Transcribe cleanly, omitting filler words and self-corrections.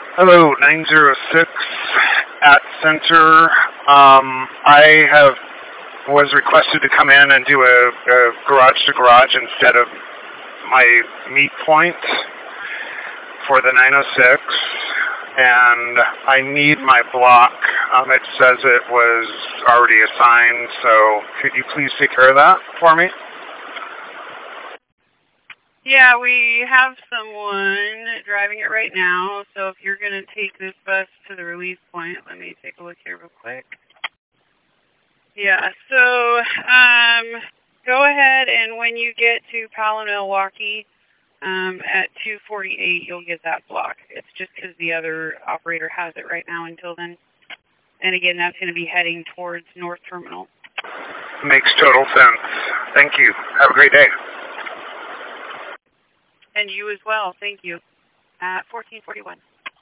Hello, 906 at Center. Was requested to come in and do a garage to garage instead of my meet point for the 906, and I need my block. It says it was already assigned, so could you please take care of that for me? Yeah, we have someone driving it right now, so if you're going to take this bus to the release point, let me take a look here real quick. Yeah, so go ahead, and when you get to Powell and Milwaukee at 2:48, you'll get that block. It's just because the other operator has it right now until then. And again, that's going to be heading towards North Terminal. Makes total sense. Thank you. Have a great day. And you as well. Thank you. At 14:41.